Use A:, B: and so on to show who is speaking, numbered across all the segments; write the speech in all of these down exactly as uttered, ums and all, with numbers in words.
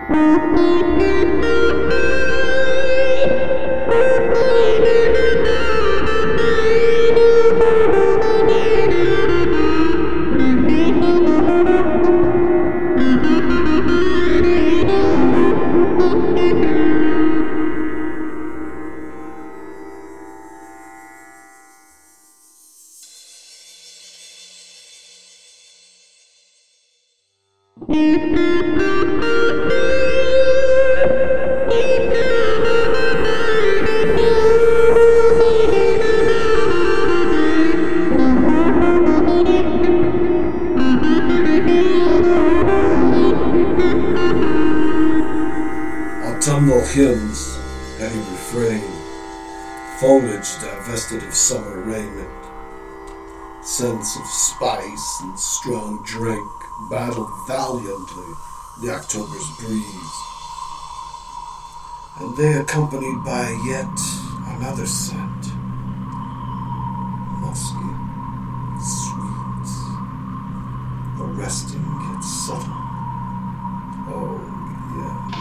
A: Autumnal hymns, heady refrain, foliage divested of summer raiment, sense of spice and strong drink battled valiantly the October's breeze, and they accompanied by yet another scent, musky, sweet, arresting yet subtle. Oh, yeah.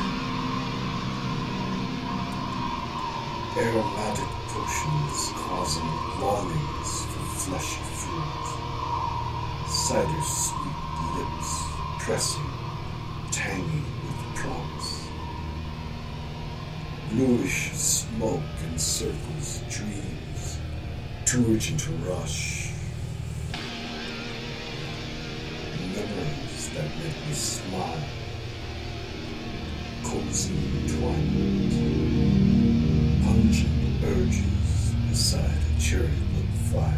A: Aromatic potions causing longings for fleshy fruit, cider sweet lips pressing, tangy with promise. Bluish smoke encircles dreams, too urgent to rush. Memories that make me smile, cozy twilight, pungent urges beside a cherry-lit fire.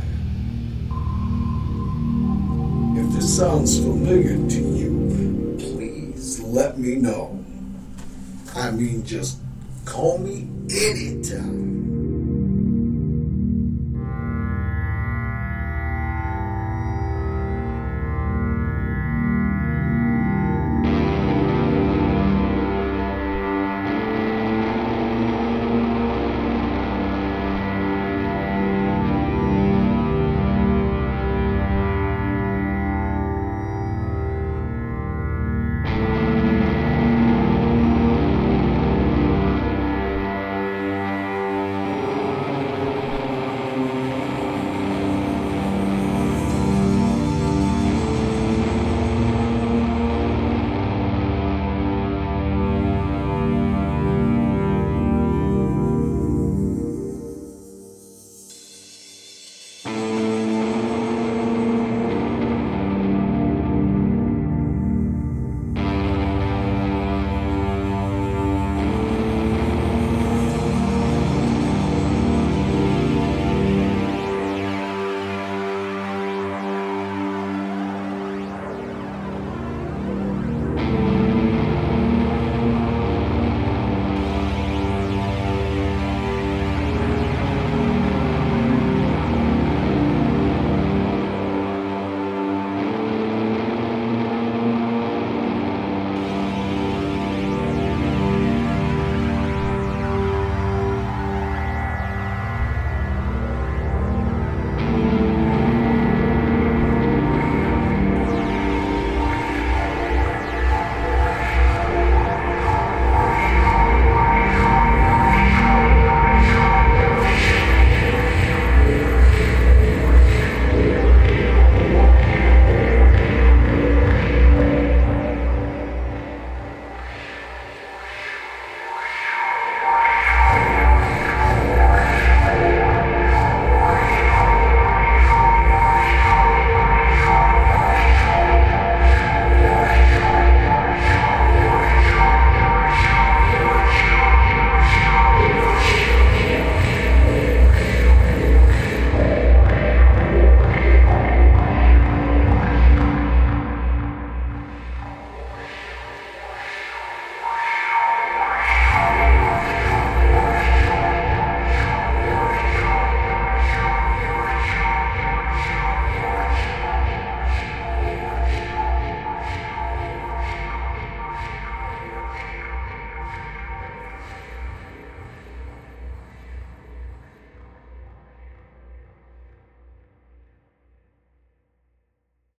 A: If this sounds familiar to you, please let me know. I mean, just call me anytime.